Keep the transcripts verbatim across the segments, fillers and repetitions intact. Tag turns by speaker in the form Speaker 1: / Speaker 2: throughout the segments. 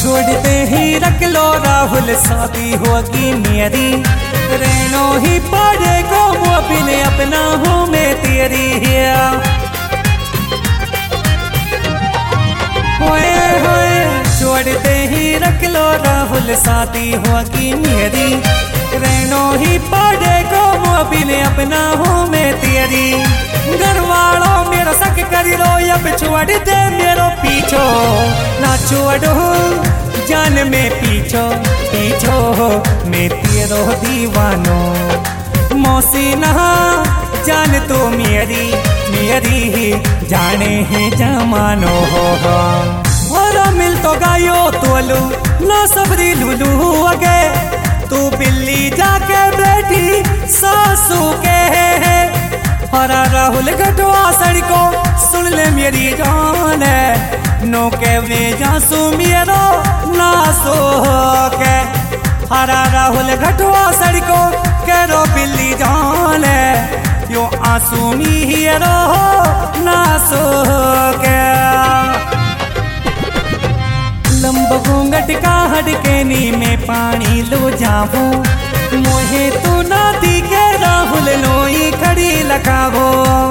Speaker 1: छोड़ते ही रख लो राहुल, शादी होगी मेरी, रहनो ही पड़ेगा मोबिल, अपना हूँ मैं तेरी। होए होए छोड़ते ही रख लो राहुल, शादी होगी मेरी, रहनो ही पड़ेगा मोबिल, अपना हूँ मैं तेरी। घर वालों मेरा शक करी लो, अब छोड़ दे मेरो पीछो, ना छोड़ो जान में पीछो पीछो, मैं तेरो दीवानो। मौसी नहा जान तो मेरी मेरी, जाने ही जमानो हो। और मिल तो गायो तोलू ना सबरी लुलू अगे, तू बिल्ली जाके बैठी सासू के। हरा राहुल घटवा सड़को सुन ले मेरी जान, नो के वे जासू मेरो नासो के। हरा राहुल घटवा सड़को करो बिल्ली जान, यो आंसू मेरो नासो के। लंब घूंघट का हड़केनी में पानी लो जावो, मोहे तू ना दिखे राहुल लोई खड़ी लगावो।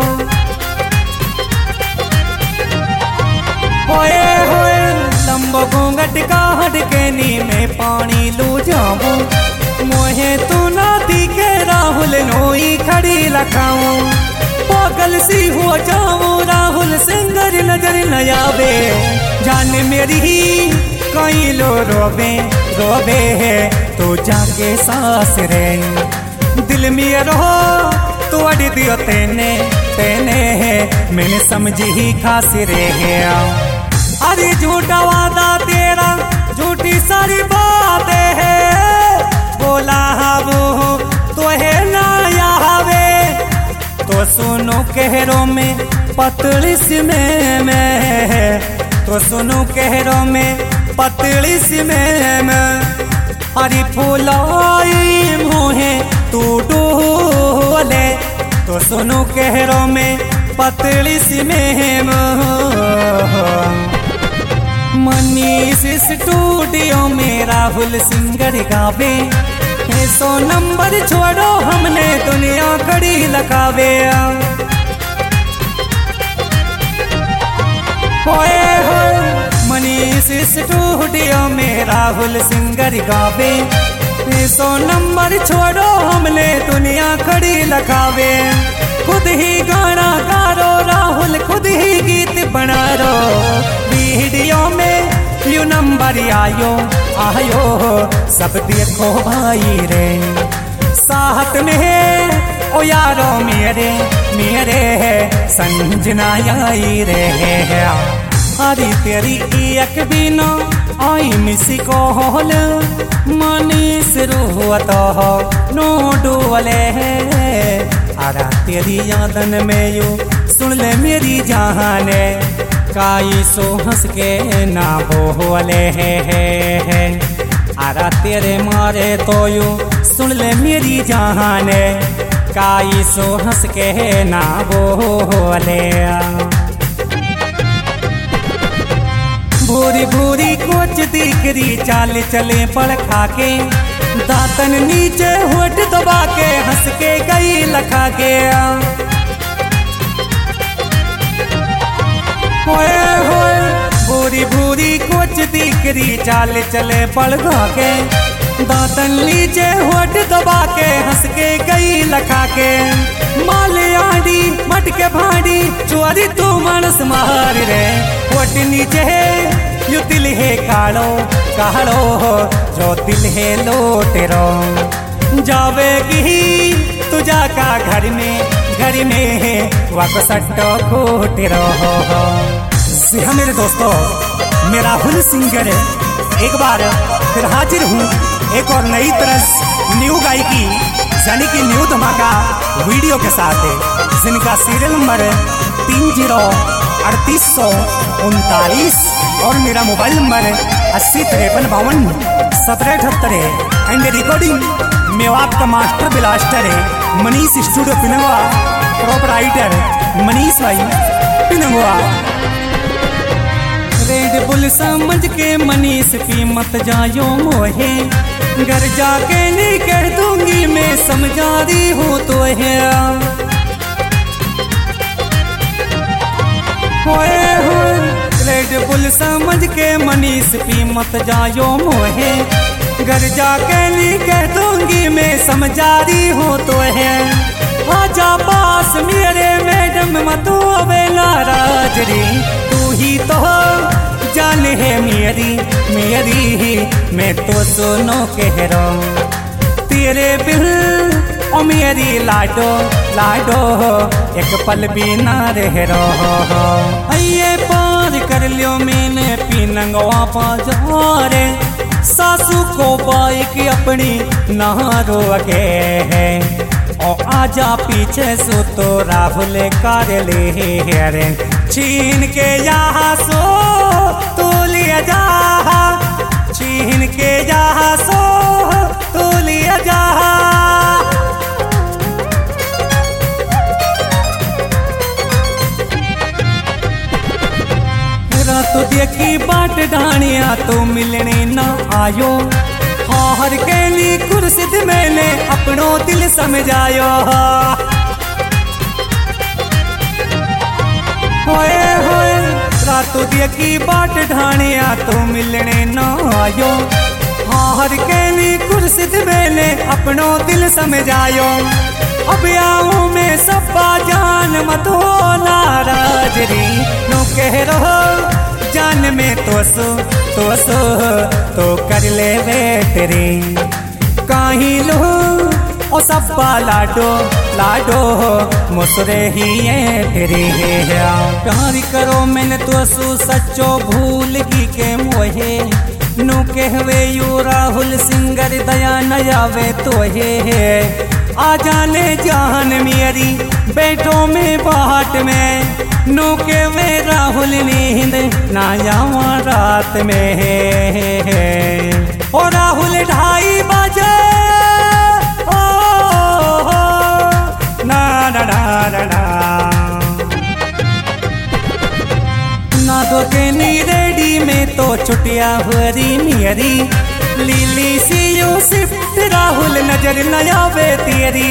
Speaker 1: होए होए लंब घूंघट का हड़केनी में पानी लो जावो, मोहे तू ना दिखे राहुल लोई खड़ी लगावो। पागल सी हो जाऊं राहुल, सिंगर नजर न आवे, जान मेरी कई लो रोबे रोबे है, तो जाके सास रे दिल में रहो तोड़ दियो तेने तेने है, मैंने समझी ही खास रे है। अरे झूठा वादा तेरा झूठी सारी बातें है, बोला वो तो है ना यावे, तो सुनो कहरों में पतली सी में मैं, तो सुनो कहरों में पतली सी में मैं। हरी फुलाई मोहे तू डोले, तो सुनो कहरों में पतली सी में मनीष स्टूडियो में राहुल सिंगर गावे, सौ नंबर छोड़ो हमने दुनिया खड़ी लगावे। होए होए मनीष स्टूडियो में राहुल सिंगर गावे, सौ नंबर छोड़ो हमने दुनिया खड़ी लगावे। खुद ही गाना गारो राहुल, खुद ही गीत बना रो, वीडियो में यू नंबर आयो आयो, सब देखो भाई रे साथ में ओ यारो मेरे मेरे संजना आई रे। हरी तेरी एक बिना आई मिसी को होल, मनीष रोहत हो नो डोले। हरा तेरी यादन में यू सुन ले मेरी जाने, काई सो हंस के ना बोले है। आरा तेरे मारे तो यू सुन ले मेरी जाने, काई सो हंस के ना बोले। भूरी भूरी कोच दिखरी चाल चले पड़ खाके, दातन नीचे होठ दबा के हंस के गई लखा के। होए होए भूरी भूरी कोच दिखरी चाल चले पड़ खाके, दातन नीचे होठ दबा के हंस के गई लखा के। माले आड़ी मटके भाड़ी चोरी तू मानस मार रे, होठ नीचे यू दिल है कालो कालो, जो दिल है लोटेरो। जावेगी तुझा का घर में घर में वाको सट्टो खोटेरो। जी हाँ मेरे दोस्तों, मैं राहुल सिंगर एक बार फिर हाजिर हूँ एक और नई तरह न्यू गायकी यानी कि न्यू धमाका वीडियो के साथ, जिनका सीरियल नंबर तीन जीरो अड़तीस सौ उनतालीस और मेरा मोबाइल नंबर अस्सी तिरपन बावन सत्रह अठहत्तर है। एंड रिकॉर्डिंग मेवात का मास्टर ब्लास्टर है मनीष स्टूडियो पिनंगवा, प्रोपराइटर मनीष भाई पिनंगवा। रेड बुल समझ के मनीष मनीष पी मत जायो मोहे, घर जाके नहीं कह दूंगी मैं समझा रही हूँ तो है। होए हो रेड बुल समझ के मनीष पी मत जायो मोहे, घर जाके नहीं कह दूंगी मैं समझा रही हूँ तो है। आजा पास मेरे मैडम मत होवे नाराज रे, तू ही तो जान है मेरी मेरी ही, मैं तो सुनो कह रहा हूँ तेरे बिल ओ मेरी लाडो लाडो, एक पल भी ना रह रहा। आइए पार कर लियो मैंने पीनंगवा बाजारे, सासू को बाइक अपनी नहारो के है, ओ आजा पीछे सो तो राहुल कर ले रे, छीन के यहाँ सो तू लिया जा, छीन के यहाँ सो तू लिया जा। तो देखी बाट ढानिया तो मिलने ना आयो, हार के ली कुर्सी मैंने अपनों दिल समझायो। होए होए रातों देखी बाट ढानिया तो मिलने ना आयो, हार के ली कुर्सी मैंने अपनों दिल समझायो। अब आऊं मैं सब्बा जान मत हो नाराज रे, नो कह रहो जान में तो सो तो सो तो कर ले वे तेरे, काहीं लो ओ सब्बा लाडो लाडो मुसरे ही है तेरे। प्यार करो मैंने तो सो सच्चो भूल की के मोहे, नो कहवे यू राहुल सिंगर दया नया वे तो है। आ जाने जान मेरी बैठो में बाट में, नो के वे राहुल नींद ना जावा रात में है। ओ राहुल ढाई बजे ओ, ओ, ओ ना ना ना ना ना दो के नी रेडी में तो छुटिया हुरी मेरी, लीली सी यू सिफ्ट राहुल नजर न आवे तेरी।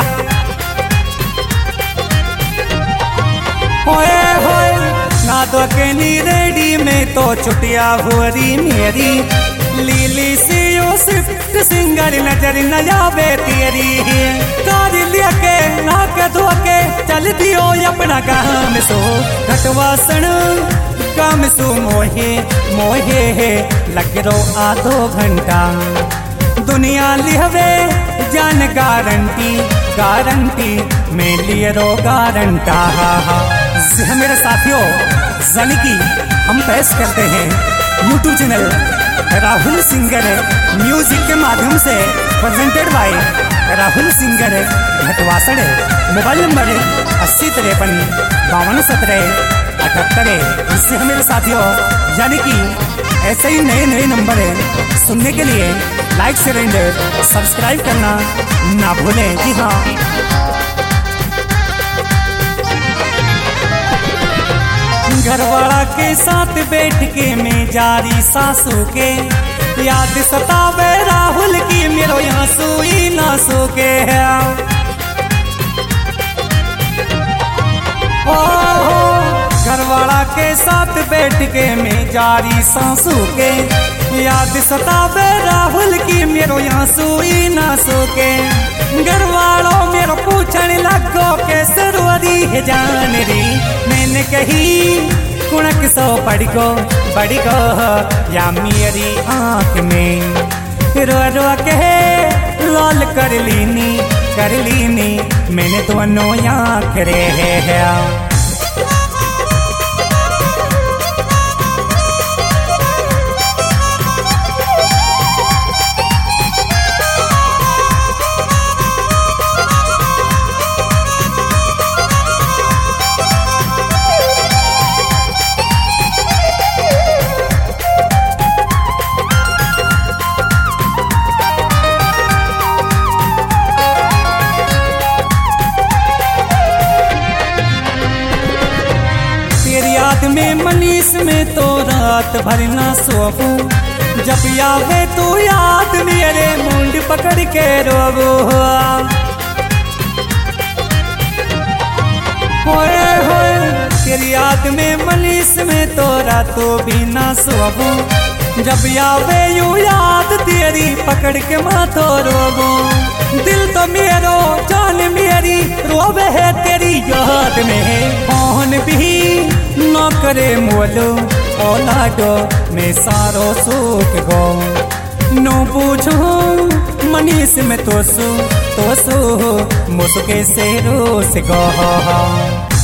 Speaker 1: होए होए ना तो के नी रेडी में तो छुटिया हुरी मेरी, लीली सी यू सिफ्ट सिंगर नजर न आवे तेरी। कार लिया के ना के धो के चल दियो अपना काम सो, घटवासन काम सो मोहे मोहे है लग रो आधो घंटा, दुनिया लिहवे जान गारंटी गारंटी में लिए रो गारंटा। मेरे साथियों जानी कि हम पेश करते हैं YouTube channel Rahul singer music के माध्यम से, प्रेजेंटेड बाय राहुल सिंगर घटवासड़। मोबाइल नंबर अस्सी तिरपन बावन सत्रह अठहत्तर। इससे मेरे साथियों यानी कि ऐसे ही नए नए नंबर सुनने के लिए लाइक शेयर एंड सब्सक्राइब करना ना भूलें। जी हाँ, घरवाला के साथ बैठ के मैं जारी सासू के, याद सतावे राहुल की मेरो यहाँ सोई ना सो के। घरवाला के साथ बैठ के मैं जारी सासू के, याद सतावे राहुल की मेरो यहाँ सोई ना सो के। घरवालों मेरो पूछने लगो के सरवरी है जान री, मैंने कही कुणक सो पड़गो बड़गो या मेरी आँख में, रो रो के लाल कर लीनी कर लीनी मैंने दोनों आँख रे है। में मनीष में तो रात भर ना सोऊं, जब आवे तू याद मेरे मुंड पकड़ के रोबो होए होए तेरी याद में मनीष में तो रातों भी ना सोबो जब आवे यू याद तेरी पकड़ के माथो रोबो दिल तो मेरो जान मेरी रोवे है तेरी याद में कौन भी न करे मोलो औलादो में सारो सुख गो नो पूछो मनीष में तो सो तो सो मुस्के से रोस गो